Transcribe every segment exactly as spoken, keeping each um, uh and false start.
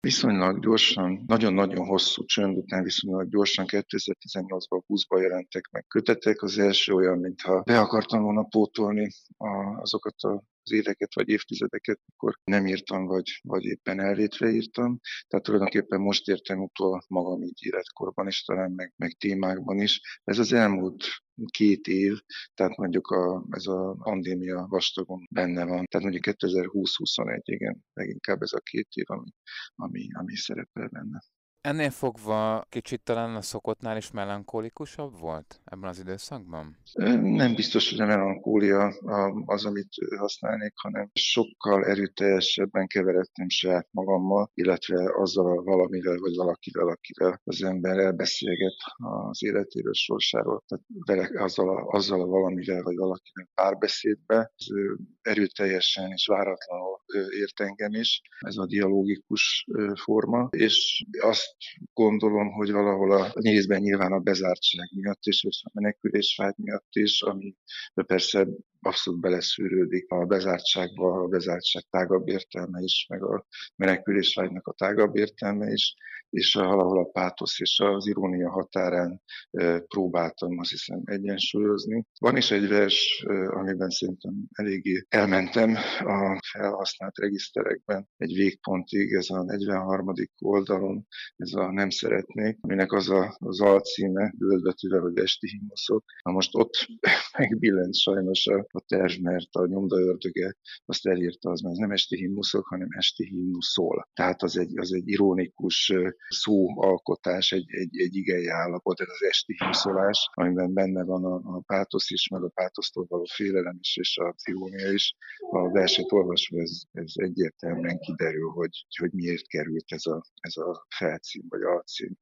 Viszonylag gyorsan, nagyon-nagyon hosszú csönd után viszonylag gyorsan kétezer-tizennyolcban, húszban jelentek meg kötetek. Az első olyan, mintha be akartam volna pótolni a azokat az éveket vagy évtizedeket, mikor nem írtam, vagy vagy éppen elvétve írtam. Tehát tulajdonképpen most értem utol magam így életkorban is, talán meg meg témákban is. Ez az elmúlt két év, tehát mondjuk a ez a pandémia vastagon benne van. Tehát mondjuk kétezer-húsz-huszonegy, igen, leginkább ez a két év, ami ami ami szerepel benne. Ennél fogva kicsit talán a szokottnál is melankólikusabb volt ebben az időszakban? Ö, nem biztos, hogy a melankólia a az, amit használnék, hanem sokkal erőteljesebben keveredtem saját magammal, illetve azzal a valamivel vagy valakivel, akivel az ember elbeszélget az életéről, sorsáról. Tehát vele azzal a azzal a valamivel vagy valakivel párbeszédbe. Ez ö, erőteljesen és váratlanul ö, ért engem is, ez a dialógikus ö, forma, és azt gondolom, hogy valahol a részben nyilván a bezártság miatt is, és a menekülésvágy miatt is, ami persze abszolút beleszűrődik a bezártságba, a bezártság tágabb értelme is, meg a menekülésvágynak a tágabb értelme is, és a, valahol a pátosz és az irónia határán e, próbáltam, azt hiszem, egyensúlyozni. Van is egy vers, e, amiben szerintem eléggé elmentem a felhasznált regiszterekben egy végpontig, ez a negyvenharmadik oldalon, ez a Nem szeretnék, aminek az a, az alcíme, bővölbetűvel, hogy Esti himnuszok. Na most ott megbillent sajnos a, a terv, mert a nyomda ördöge azt elírta, az már nem esti himnuszok, hanem esti himnuszol. Tehát az egy, az egy ironikus szóalkotás, egy, egy, egy igei állapot, ez az esti himnuszolás, amiben benne van a, a pátosz is, meg a pátosztól való félelem is, és az irónia is. A verset olvasva ez, ez egyértelműen kiderül, hogy, hogy miért került ez a, ez a felcím vagy alcím.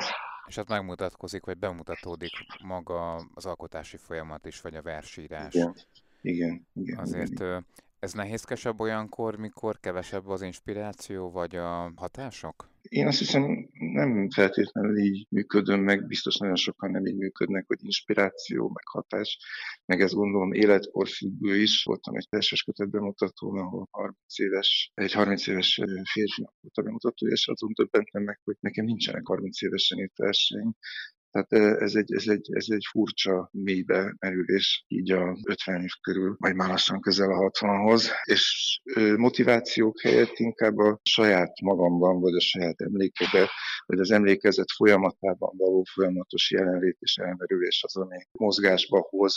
És ott megmutatkozik, vagy bemutatódik maga az alkotási folyamat is, vagy a versírás. Igen, igen, igen, Azért igen. ö, ez nehézkesebb olyankor, mikor kevesebb az inspiráció, vagy a hatások? Én azt hiszem, nem feltétlenül így működöm, meg biztos nagyon sokan nem így működnek, hogy inspiráció, meg hatás, meg ezt gondolom életkorfüggő is. Voltam egy teljes kötet bemutatón, ahol harminc éves, egy harminc éves férfinak volt a bemutató, és azon döbbentem meg, hogy nekem nincsenek harminc évesen itt verseim. Tehát ez egy, ez, egy, ez egy furcsa mélybe merülés így a ötven év körül, vagy már lassan közel a hatvanhoz, és motivációk helyett inkább a saját magamban, vagy a saját emlékebe, vagy az emlékezet folyamatában való folyamatos jelenlét és elmerülés az, ami mozgásba hoz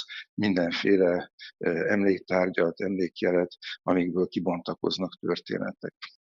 mindenféle emléktárgyat, emlékjelet, amikből kibontakoznak történetek.